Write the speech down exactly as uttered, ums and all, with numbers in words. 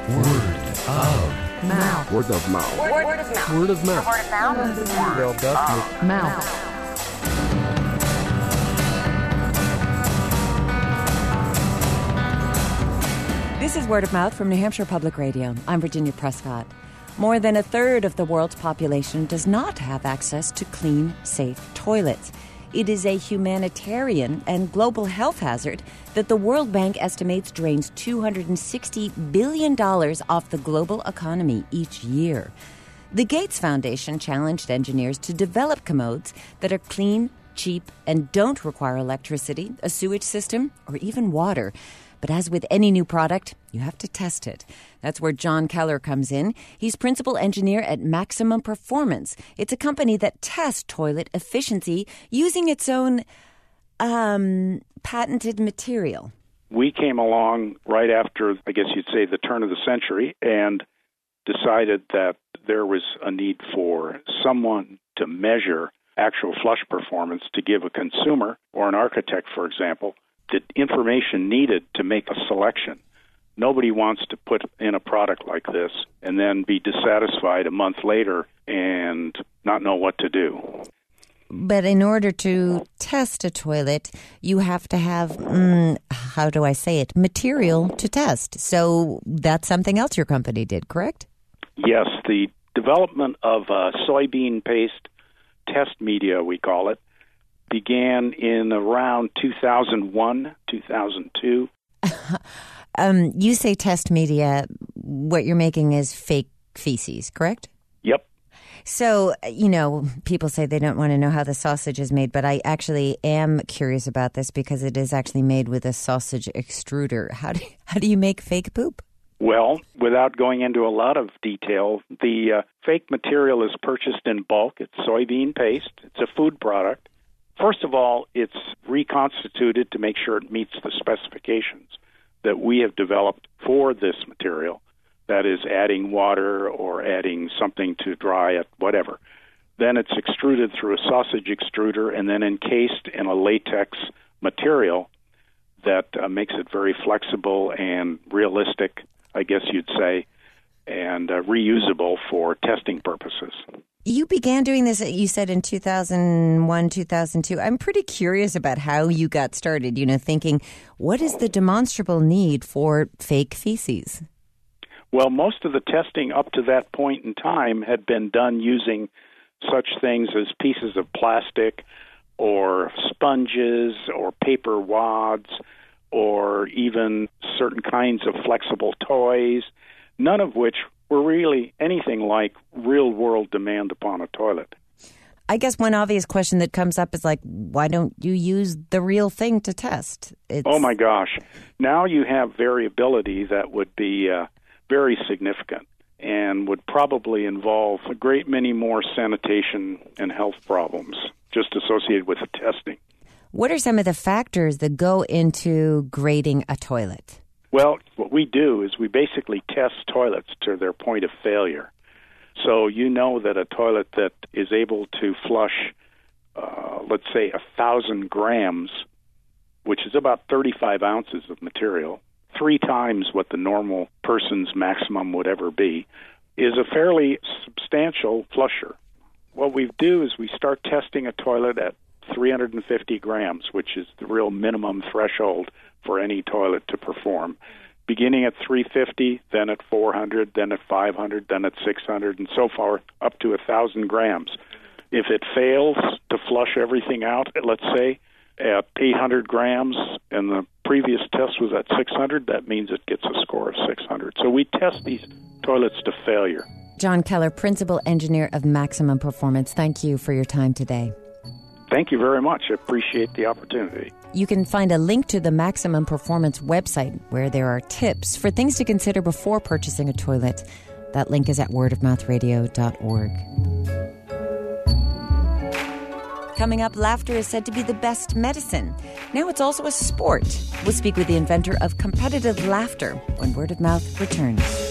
Word of mouth. Word of mouth. Word, word of mouth. Word of mouth. Word of mouth. Word of mouth. Mouth. This is Word of Mouth from New Hampshire Public Radio. I'm Virginia Prescott. More than a third of the world's population does not have access to clean, safe toilets. It is a humanitarian and global health hazard that the World Bank estimates drains two hundred sixty billion dollars off the global economy each year. The Gates Foundation challenged engineers to develop commodes that are clean, cheap, and don't require electricity, a sewage system, or even water. But as with any new product, you have to test it. That's where John Keller comes in. He's principal engineer at Maximum Performance. It's a company that tests toilet efficiency using its own um, patented material. We came along right after, I guess you'd say, the turn of the century and decided that there was a need for someone to measure actual flush performance to give a consumer or an architect, for example, the information needed to make a selection. Nobody wants to put in a product like this and then be dissatisfied a month later and not know what to do. But in order to test a toilet, you have to have, mm, how do I say it, material to test. So that's something else your company did, correct? Yes, the development of uh, soybean paste test media, we call it, began in around two thousand one, two thousand two. um, you say test media, what you're making is fake feces, correct? Yep. So, you know, people say they don't want to know how the sausage is made, but I actually am curious about this because it is actually made with a sausage extruder. How do you, how do you make fake poop? Well, without going into a lot of detail, the uh, fake material is purchased in bulk. It's soybean paste. It's a food product. First of all, it's reconstituted to make sure it meets the specifications that we have developed for this material. That is, adding water or adding something to dry it, whatever. Then it's extruded through a sausage extruder and then encased in a latex material that uh, makes it very flexible and realistic, I guess you'd say, and uh, reusable for testing purposes. You began doing this, you said, in two thousand one, two thousand two. I'm pretty curious about how you got started, you know, thinking, what is the demonstrable need for fake feces? Well, most of the testing up to that point in time had been done using such things as pieces of plastic or sponges or paper wads or even certain kinds of flexible toys, none of which were really anything like real-world demand upon a toilet. I guess one obvious question that comes up is like, why don't you use the real thing to test? It's... Oh, my gosh. Now you have variability that would be uh, very significant and would probably involve a great many more sanitation and health problems just associated with the testing. What are some of the factors that go into grading a toilet? Well, what we do is we basically test toilets to their point of failure. So you know that a toilet that is able to flush, uh, let's say, a thousand grams, which is about thirty-five ounces of material, three times what the normal person's maximum would ever be, is a fairly substantial flusher. What we do is we start testing a toilet at three hundred fifty grams, which is the real minimum threshold for any toilet to perform, beginning at three hundred fifty, then at four hundred, then at five hundred, then at six hundred, and so far up to one thousand grams. If it fails to flush everything out, let's say, at eight hundred grams, and the previous test was at six hundred, that means it gets a score of six hundred. So we test these toilets to failure. John Keller, Principal Engineer of Maximum Performance, thank you for your time today. Thank you very much. I appreciate the opportunity. You can find a link to the Maximum Performance website where there are tips for things to consider before purchasing a toilet. That link is at word of mouth radio dot org. Coming up, laughter is said to be the best medicine. Now it's also a sport. We'll speak with the inventor of competitive laughter when Word of Mouth returns.